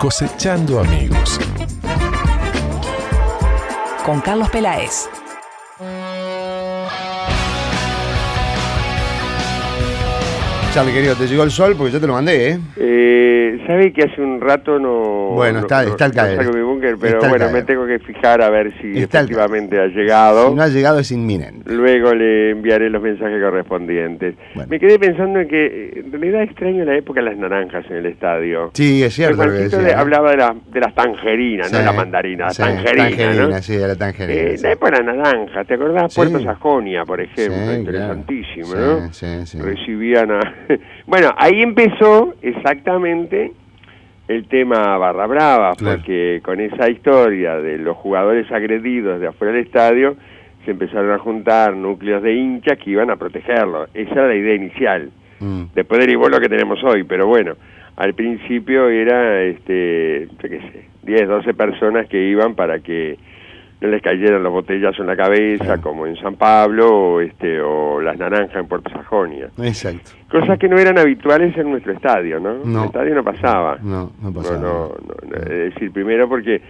Cosechando amigos. Con Carlos Peláez. Charlie, querido, ¿te llegó el sol? Porque yo te lo mandé, Sabe que hace un rato no... Bueno, está al caer. No saco mi búnker, pero Está al bueno, caer. me tengo que fijar a ver si Está al efectivamente ha llegado. Si no ha llegado es inminente. Luego le enviaré los mensajes correspondientes. Bueno. Me quedé pensando en que en realidad extraño la época de las naranjas en el estadio. Sí, es cierto lo que Juancito decía. hablaba de las tangerinas, Sí, no de la mandarina, sí, la tangerina, ¿no? sí, de la tangerina. Sí. La época de la naranja, ¿te acordás? Sí. Puerto Sajonia, por ejemplo, Sí, interesantísimo, claro. ¿no? Sí. Recibían a... Bueno, ahí empezó exactamente el tema Barra Brava, Claro. porque con esa historia de los jugadores agredidos de afuera del estadio, se empezaron a juntar núcleos de hinchas que iban a protegerlo. Esa era la idea inicial. Después derivó lo que tenemos hoy, pero bueno, al principio era, yo qué sé, 10, 12 personas que iban para que no les cayeran los botellazos en la cabeza, Claro. como en San Pablo, o las naranjas en Puerto Sajonia. Exacto. Cosas que no eran habituales en nuestro estadio, ¿no? No. El estadio no pasaba. No pasaba. No. Es decir, primero porque,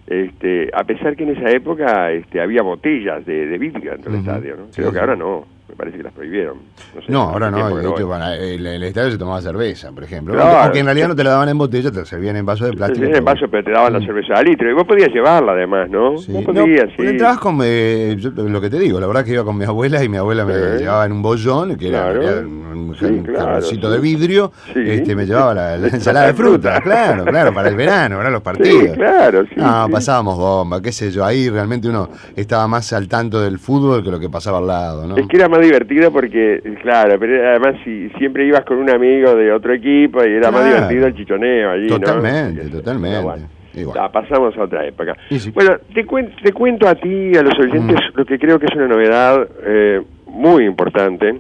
a pesar que en esa época había botellas de vidrio dentro del estadio, ¿no? Sí, Creo sí. que ahora no. Me parece que las prohibieron. Sé, No, ahora hace no. tiempo que De hecho, voy. el estadio se tomaba cerveza, por ejemplo. Claro. Aunque en realidad no te la daban en botella, te la servían en vaso de plástico. Sí, en vaso, pero te daban la cerveza al litro. Y vos podías llevarla además, ¿no? Sí. Vos podías, no, sí. entrabas con, yo, lo que te digo, la verdad que iba con mi abuela y mi abuela me llevaba en un bollón, que Claro. era un Sí, claro, jarroncito sí. de vidrio, Sí. me llevaba la ensalada de fruta, claro, para el verano, para los partidos. Sí, claro, sí. No, sí. pasábamos bomba, qué sé yo, ahí realmente uno estaba más al tanto del fútbol que lo que pasaba al lado, ¿no? Es que era más divertido porque, claro, pero además si siempre ibas con un amigo de otro equipo y era más Claro. divertido el chichoneo allí, Totalmente, ¿no? totalmente. Pero bueno, Igual. ya, pasamos a otra época. Y sí. Bueno, te cuento a ti y a los oyentes lo que creo que es una novedad muy importante,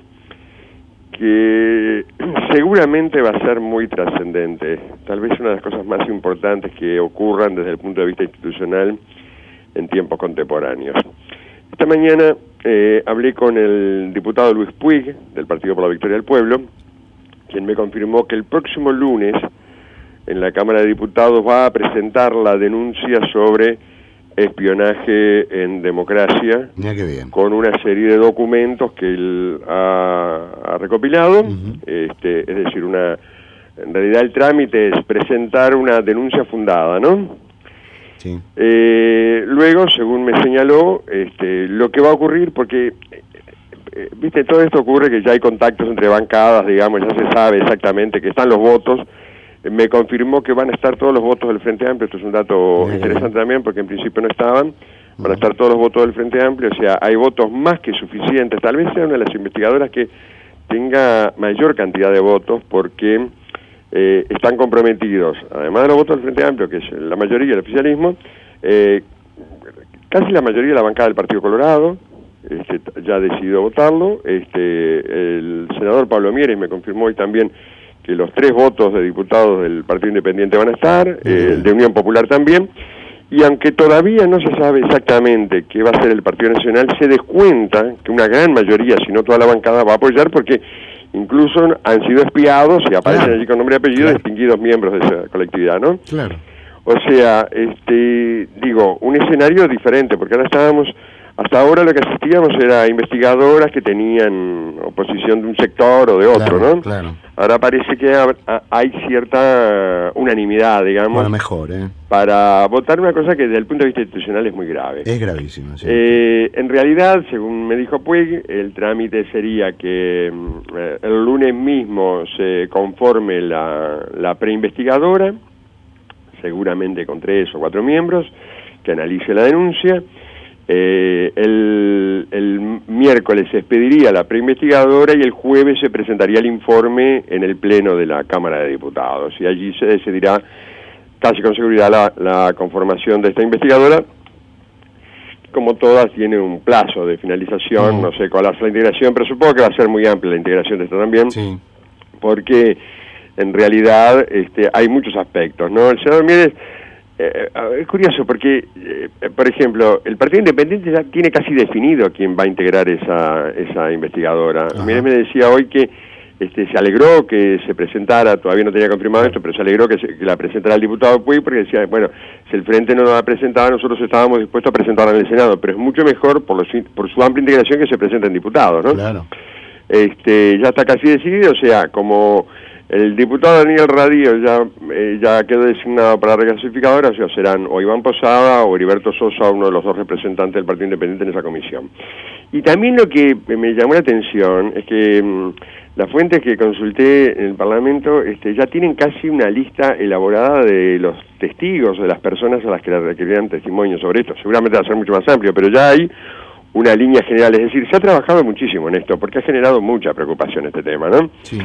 que seguramente va a ser muy trascendente, tal vez una de las cosas más importantes que ocurran desde el punto de vista institucional en tiempos contemporáneos. Esta mañana hablé con el diputado Luis Puig, del Partido por la Victoria del Pueblo, quien me confirmó que el próximo lunes en la Cámara de Diputados va a presentar la denuncia sobre espionaje en democracia, Mira qué bien. con una serie de documentos que él ha recopilado. Es decir, en realidad el trámite es presentar una denuncia fundada, ¿no? Sí. Luego, según me señaló, lo que va a ocurrir, porque viste, todo esto ocurre que ya hay contactos entre bancadas, digamos, ya se sabe exactamente que están los votos. Me confirmó que van a estar todos los votos del Frente Amplio. Esto es un dato interesante también, porque en principio no estaban. Van a estar todos los votos del Frente Amplio, o sea, hay votos más que suficientes. Tal vez sea una de las investigadoras que tenga mayor cantidad de votos, porque están comprometidos, además de los votos del Frente Amplio, que es la mayoría del oficialismo, casi la mayoría de la bancada del Partido Colorado, ya ha decidido votarlo. El senador Pablo Mieres me confirmó hoy también que los 3 votos de diputados del Partido Independiente van a estar, el de Unión Popular también, y aunque todavía no se sabe exactamente qué va a ser el Partido Nacional, se descuenta que una gran mayoría, si no toda la bancada, va a apoyar, porque incluso han sido espiados y aparecen allí con nombre y apellido distinguidos miembros de esa colectividad, ¿no? Claro. O sea, un escenario diferente, porque hasta ahora lo que asistíamos era investigadoras que tenían oposición de un sector o de otro, Claro, ¿no? claro. Ahora parece que hay cierta unanimidad, digamos, Bueno, mejor, para votar una cosa que desde el punto de vista institucional es muy grave. Es gravísimo, sí. En realidad, según me dijo Puig, el trámite sería que el lunes mismo se conforme la preinvestigadora, seguramente con 3 o 4 miembros, que analice la denuncia. El miércoles se expediría la preinvestigadora y el jueves se presentaría el informe en el pleno de la Cámara de Diputados, y allí se decidirá casi con seguridad la conformación de esta investigadora. Como todas, tiene un plazo de finalización, no sé cuál va a ser la integración, pero supongo que va a ser muy amplia la integración de esta también, Sí. porque en realidad hay muchos aspectos, ¿no? El senador Mieres, es curioso porque, por ejemplo, el Partido Independiente ya tiene casi definido quién va a integrar esa investigadora. Mieres me decía hoy que se alegró que se presentara, todavía no tenía confirmado esto, pero se alegró que la presentara el diputado Puig, porque decía, bueno, si el Frente no la presentaba, nosotros estábamos dispuestos a presentarla en el Senado, pero es mucho mejor por su amplia integración que se presenten diputados, ¿no? Claro. Ya está casi decidido, o sea, como el diputado Daniel Radío ya quedó designado para la reclasificadora, o sea, serán o Iván Posada o Heriberto Sosa, uno de los dos representantes del Partido Independiente en esa comisión. Y también lo que me llamó la atención es que las fuentes que consulté en el Parlamento ya tienen casi una lista elaborada de los testigos, de las personas a las que le requerían testimonio sobre esto. Seguramente va a ser mucho más amplio, pero ya hay una línea general. Es decir, se ha trabajado muchísimo en esto, porque ha generado mucha preocupación este tema, ¿no? Sí.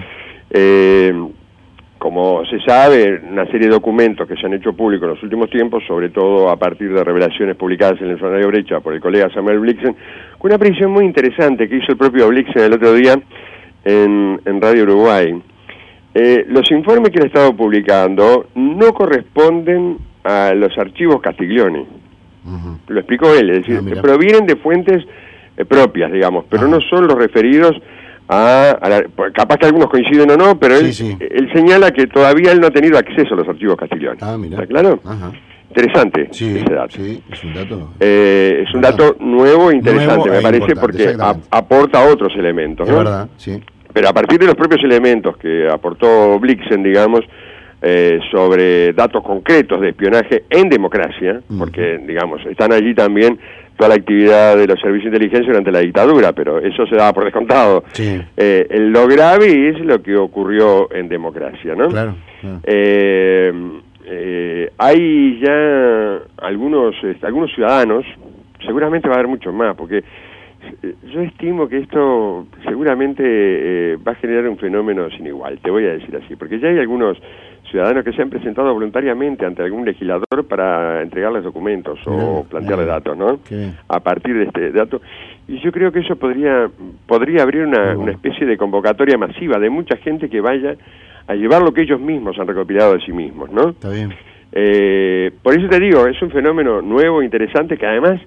Como se sabe, una serie de documentos que se han hecho públicos en los últimos tiempos, sobre todo a partir de revelaciones publicadas en el Semanario Brecha por el colega Samuel Blixen, con una precisión muy interesante que hizo el propio Blixen el otro día en Radio Uruguay. Los informes que él ha estado publicando no corresponden a los archivos Castiglioni. Lo explicó él, es decir, provienen de fuentes propias, digamos, pero no son los referidos capaz que algunos coinciden o no, pero él señala que todavía él no ha tenido acceso a los archivos Castiglioni. ¿Está claro? Ajá. Interesante ese dato. Sí, es un dato. Es un dato nuevo e interesante, me parece, porque aporta otros elementos, ¿no? Es verdad, sí. Pero a partir de los propios elementos que aportó Blixen, digamos, sobre datos concretos de espionaje en democracia, porque, digamos, están allí también toda la actividad de los servicios de inteligencia durante la dictadura, pero eso se daba por descontado. Sí. Lo grave es lo que ocurrió en democracia, ¿no? Claro. Hay ya algunos ciudadanos, seguramente va a haber muchos más, porque yo estimo que esto seguramente va a generar un fenómeno sin igual, te voy a decir así, porque ya hay algunos ciudadanos que se han presentado voluntariamente ante algún legislador para entregarles documentos o plantearle datos, ¿no? A partir de este dato. Y yo creo que eso podría abrir una especie de convocatoria masiva de mucha gente que vaya a llevar lo que ellos mismos han recopilado de sí mismos, ¿no? Está bien. Por eso te digo, es un fenómeno nuevo, interesante, que además,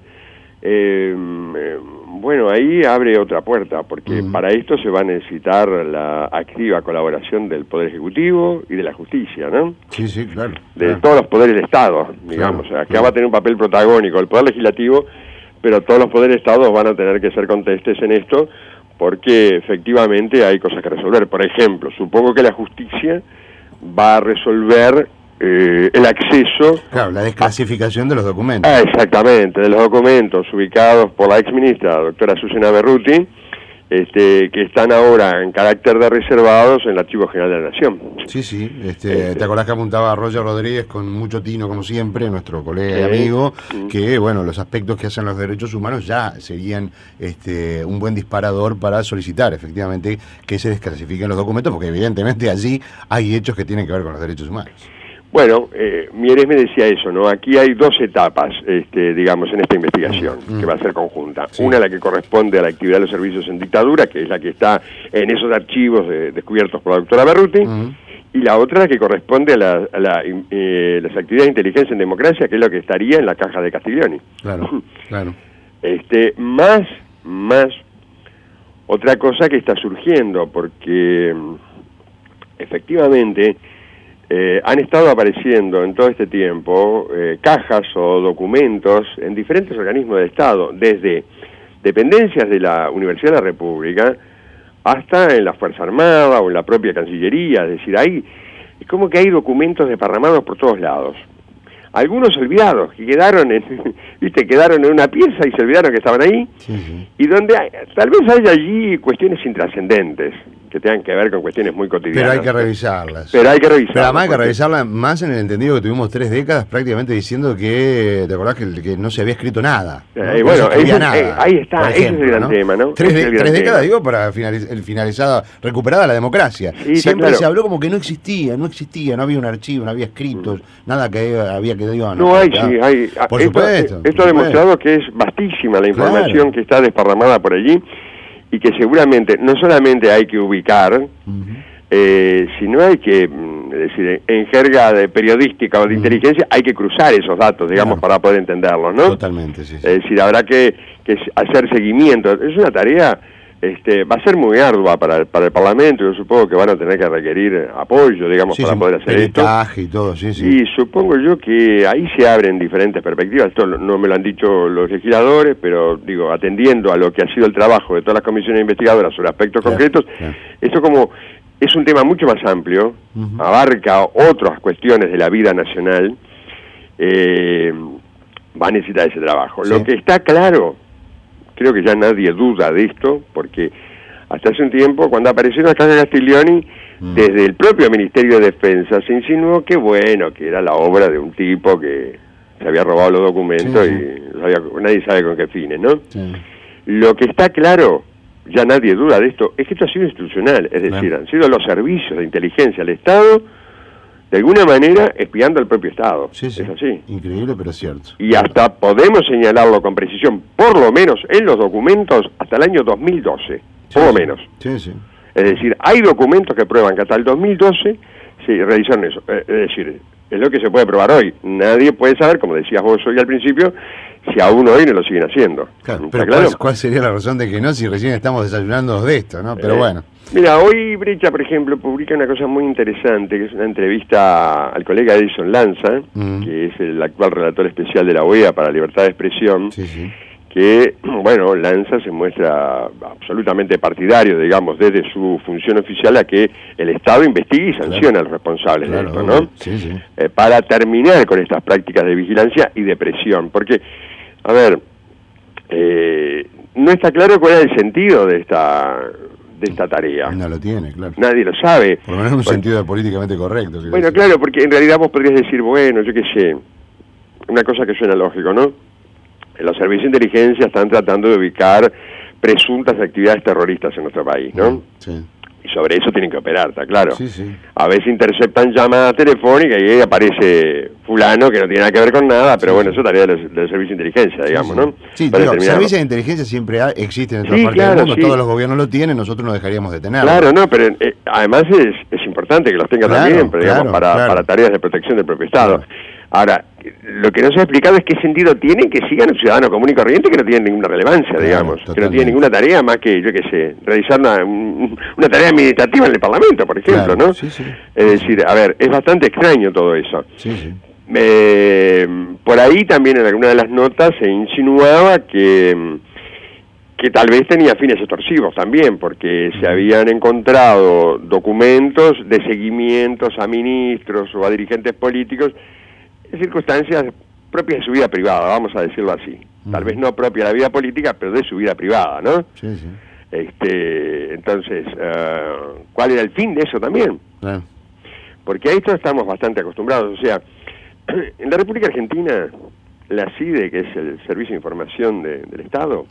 bueno, ahí abre otra puerta, porque para esto se va a necesitar la activa colaboración del Poder Ejecutivo y de la Justicia, ¿no? Sí, sí, claro. De todos los poderes del Estado, digamos. Claro, acá va a tener un papel protagónico el Poder Legislativo, pero todos los poderes del Estado van a tener que ser contestes en esto, porque efectivamente hay cosas que resolver. Por ejemplo, supongo que la Justicia va a resolver el acceso... Claro, la desclasificación de los documentos. Exactamente, de los documentos ubicados por la exministra, doctora Susana Berruti, que están ahora en carácter de reservados en el Archivo General de la Nación. Sí, sí. ¿Te acordás que apuntaba a Roger Rodríguez con mucho tino, como siempre, nuestro colega y amigo, que, bueno, los aspectos que hacen los derechos humanos ya serían un buen disparador para solicitar, efectivamente, que se desclasifiquen los documentos, porque evidentemente allí hay hechos que tienen que ver con los derechos humanos. Bueno, Mieres me decía eso, ¿no? Aquí hay dos etapas, digamos, en esta investigación, que va a ser conjunta. Sí. Una, la que corresponde a la actividad de los servicios en dictadura, que es la que está en esos archivos descubiertos por la doctora Berruti, y la otra, la que corresponde a las actividades de inteligencia en democracia, que es lo que estaría en la caja de Castiglioni. Claro, claro. Más otra cosa que está surgiendo, porque efectivamente... han estado apareciendo en todo este tiempo cajas o documentos en diferentes organismos del Estado, desde dependencias de la Universidad de la República hasta en la Fuerza Armada o en la propia Cancillería. Es decir, es como que hay documentos desparramados por todos lados. Algunos olvidados, que quedaron en una pieza y se olvidaron que estaban ahí, y donde tal vez haya allí cuestiones intrascendentes, que tengan que ver con cuestiones muy cotidianas. Pero hay que revisarlas. Pero además hay que revisarlas más en el entendido que tuvimos 3 décadas prácticamente diciendo que, ¿te acordás que no se había escrito nada? ¿No? Bueno, ahí está, ese es el gran tema, ¿no? 3 décadas, digo, para finalizada, recuperada la demdemocracia. Sí, siempre se habló como que no existía, no había un archivo, no había escritos, nada que había que digo. No hay, sí, hay. Por supuesto. Esto ha demostrado que es vastísima la información que está desparramada por allí, y que seguramente no solamente hay que ubicar, sino hay que, decir, en jerga de periodística o de inteligencia, hay que cruzar esos datos, digamos, para poder entenderlos, ¿no? Totalmente, sí. Es decir, habrá que hacer seguimiento. Es una tarea va a ser muy ardua para el Parlamento. Yo supongo que van a tener que requerir apoyo, digamos, para poder hacer esto. Y todo, sí. Y supongo yo que ahí se abren diferentes perspectivas. Esto no me lo han dicho los legisladores, pero digo, atendiendo a lo que ha sido el trabajo de todas las comisiones investigadoras sobre aspectos concretos, esto como es un tema mucho más amplio, abarca otras cuestiones de la vida nacional, va a necesitar ese trabajo. Lo que está claro, creo que ya nadie duda de esto, porque hasta hace un tiempo, cuando apareció la caja Castiglioni, desde el propio Ministerio de Defensa se insinuó que bueno, que era la obra de un tipo que se había robado los documentos y nadie sabe con qué fines, ¿no? Lo que está claro, ya nadie duda de esto, es que esto ha sido institucional, es decir, han sido los servicios de inteligencia del Estado, de alguna manera, espiando al propio Estado. Es así. Increíble, pero cierto. Y hasta podemos señalarlo con precisión, por lo menos en los documentos, hasta el año 2012, por lo menos. Es decir, hay documentos que prueban que hasta el 2012 se realizaron eso. Es decir, es lo que se puede probar hoy. Nadie puede saber, como decías vos hoy al principio, si aún hoy no lo siguen haciendo. Claro, pero ¿cuál sería la razón de que no, si recién estamos desayunando de esto, ¿no? Pero bueno. Mira, hoy Brecha, por ejemplo, publica una cosa muy interesante, que es una entrevista al colega Edison Lanza, que es el actual relator especial de la OEA para la libertad de expresión, que, bueno, Lanza se muestra absolutamente partidario, digamos, desde su función oficial a que el Estado investigue y sancione a los responsables de esto, ¿no? Para terminar con estas prácticas de vigilancia y de presión, porque, a ver, no está claro cuál es el sentido de esta tarea. No lo tiene, claro. Nadie lo sabe. Por lo menos un sentido políticamente correcto. Bueno, claro, porque en realidad vos podrías decir, bueno, yo qué sé, una cosa que suena lógico, ¿no? Los servicios de inteligencia están tratando de ubicar presuntas actividades terroristas en nuestro país, ¿no? Y sobre eso tienen que operar, está claro. A veces interceptan llamadas telefónicas y ahí aparece fulano que no tiene nada que ver con nada, pero bueno, eso es tarea del servicio de inteligencia, digamos, ¿no? Servicios de inteligencia siempre existen en todas partes del mundo, todos los gobiernos lo tienen, nosotros no dejaríamos de tenerlo. Claro, no, pero además es importante que los tenga también, pero, digamos, para tareas de protección del propio Estado. Ahora, lo que no se ha explicado es qué sentido tiene que sigan un ciudadano común y corriente que no tiene ninguna relevancia, digamos, que no tiene ninguna tarea más que, yo qué sé, realizar una tarea administrativa en el Parlamento, por ejemplo, ¿no? Es decir, a ver, es bastante extraño todo eso. Por ahí también en alguna de las notas se insinuaba que tal vez tenía fines extorsivos también, porque se habían encontrado documentos de seguimientos a ministros o a dirigentes políticos en circunstancias propias de su vida privada, vamos a decirlo así. Tal vez no propia de la vida política, pero de su vida privada, ¿no? Entonces, ¿cuál era el fin de eso también? Porque a esto estamos bastante acostumbrados. O sea, en la República Argentina, la CIDE, que es el Servicio de Información del Estado,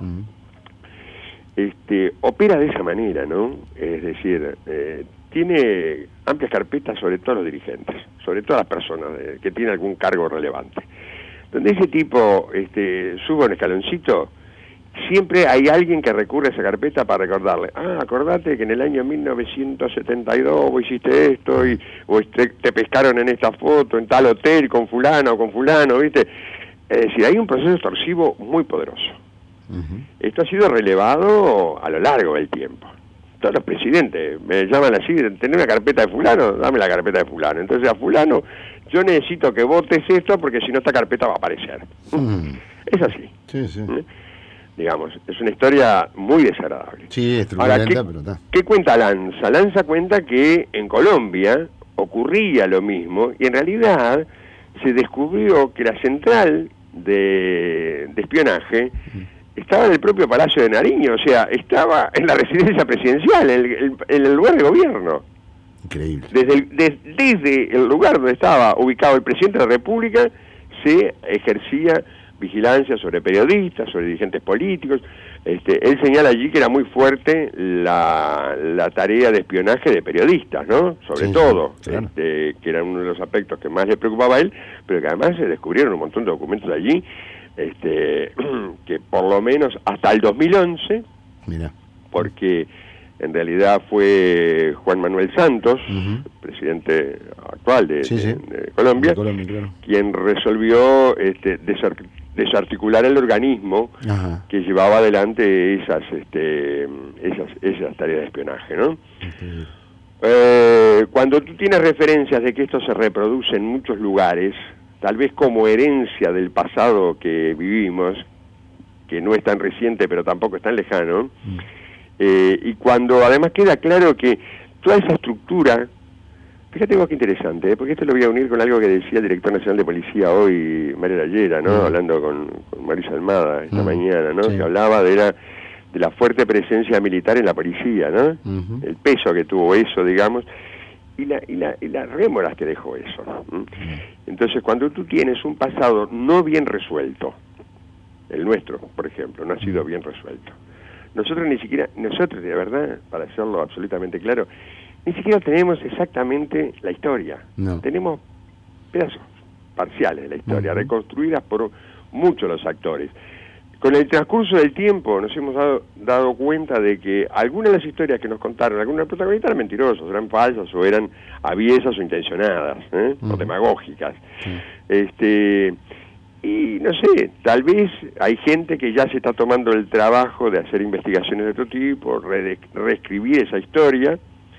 opera de esa manera, ¿no? Es decir, tiene amplias carpetas sobre todos los dirigentes, sobre todas las personas que tienen algún cargo relevante. Donde ese tipo suba un escaloncito, siempre hay alguien que recurre a esa carpeta para recordarle, acordate que en el año 1972 vos hiciste esto, o te pescaron en esta foto, en tal hotel, con fulano, ¿viste? Es decir, hay un proceso extorsivo muy poderoso. Esto ha sido relevado a lo largo del tiempo. Todos los presidentes me llaman así, ¿tenés una carpeta de fulano? Dame la carpeta de fulano. Entonces a fulano, yo necesito que votes esto porque si no esta carpeta va a aparecer. Es así. Digamos, es una historia muy desagradable. Ahora, ¿qué cuenta Lanza? Lanza cuenta que en Colombia ocurría lo mismo y en realidad se descubrió que la central de espionaje estaba en el propio Palacio de Nariño, o sea, estaba en la residencia presidencial, en el lugar de gobierno. Increíble. Desde el lugar donde estaba ubicado el presidente de la República, se ejercía vigilancia sobre periodistas, sobre dirigentes políticos. Él señala allí que era muy fuerte la tarea de espionaje de periodistas, ¿no? Sobre todo, claro. Que era uno de los aspectos que más le preocupaba a él, pero que además se descubrieron un montón de documentos allí, que por lo menos hasta el 2011, porque en realidad fue Juan Manuel Santos, presidente actual de Colombia, claro, quien resolvió desarticular el organismo Ajá. que llevaba adelante esas tareas de espionaje, ¿no? Cuando tú tienes referencias de que esto se reproduce en muchos lugares, tal vez como herencia del pasado que vivimos, que no es tan reciente pero tampoco es tan lejano, y cuando además queda claro que toda esa estructura, fíjate vos qué interesante, porque esto lo voy a unir con algo que decía el director nacional de policía hoy, Mario Lallera, ¿no? Hablando con Mauricio Almada esta mañana, ¿no? Sí. Que hablaba de la fuerte presencia militar en la policía, ¿no? El peso que tuvo eso, digamos, y las rémoras que dejó eso. Entonces, cuando tú tienes un pasado no bien resuelto, el nuestro, por ejemplo, no ha sido bien resuelto. Nosotros de verdad, para hacerlo absolutamente claro, ni siquiera tenemos exactamente la historia. No. Tenemos pedazos parciales de la historia, reconstruidas por muchos los actores. Con el transcurso del tiempo nos hemos dado cuenta de que algunas de las historias que nos contaron, algunos protagonistas eran mentirosos, eran falsas o eran aviesas o intencionadas, o demagógicas. Y no sé, tal vez hay gente que ya se está tomando el trabajo de hacer investigaciones de otro tipo, reescribir esa historia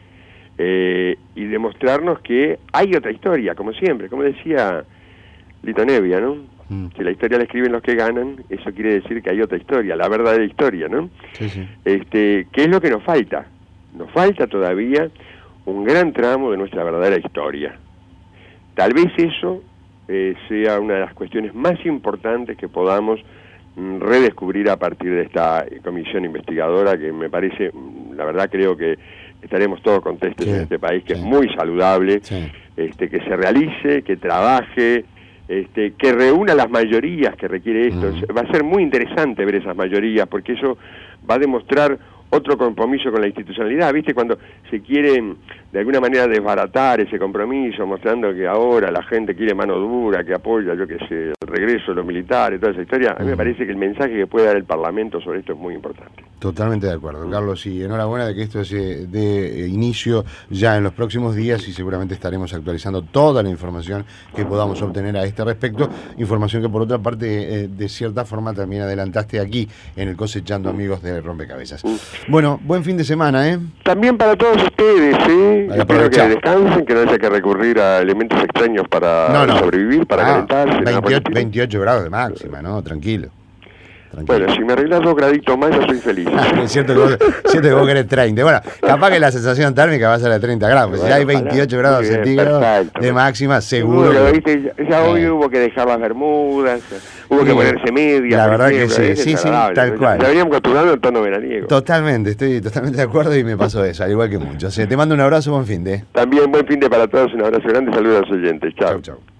y demostrarnos que hay otra historia, como siempre, como decía Lito Nebbia, ¿no? Que la historia la escriben los que ganan, eso quiere decir que hay otra historia, la verdadera historia, ¿no? Sí, sí. ¿Qué es lo que nos falta? Nos falta todavía un gran tramo de nuestra verdadera historia. Tal vez eso sea una de las cuestiones más importantes que podamos redescubrir a partir de esta comisión investigadora, que me parece, la verdad creo que estaremos todos contentos en este país, que es muy saludable, que se realice, que trabaje, que reúna las mayorías que requiere esto. Va a ser muy interesante ver esas mayorías, porque eso va a demostrar otro compromiso con la institucionalidad, ¿viste? Cuando se quiere de alguna manera desbaratar ese compromiso, mostrando que ahora la gente quiere mano dura, que apoya, yo qué sé, el regreso de los militares, toda esa historia, a mí me parece que el mensaje que puede dar el Parlamento sobre esto es muy importante. Totalmente de acuerdo, Carlos, y enhorabuena de que esto se dé inicio ya en los próximos días y seguramente estaremos actualizando toda la información que podamos obtener a este respecto, información que por otra parte de cierta forma también adelantaste aquí en el Cosechando Amigos de Rompecabezas. Bueno, buen fin de semana, ¿eh? También para todos ustedes, espero que aprovechar. descansen, que no haya que recurrir a elementos extraños para sobrevivir, para calentarse. 28 grados de máxima, ¿no? Tranquilo. Bueno, si me arreglas 2 graditos más, yo soy feliz. Es cierto que vos querés 30. Bueno, capaz que la sensación térmica va a ser de 30 grados. Bueno, si hay 28 grados centígrados de máxima, seguro. Ya hoy hubo que dejar las bermudas, hubo que ponerse medias. La verdad que sí, tal cual. Ya veníamos acostumbrando el tono veraniego. Totalmente, estoy totalmente de acuerdo y me pasó eso, al igual que muchos. Te mando un abrazo, buen fin de. También buen fin de para todos, un abrazo grande, saludos a los oyentes. Chao. Chau.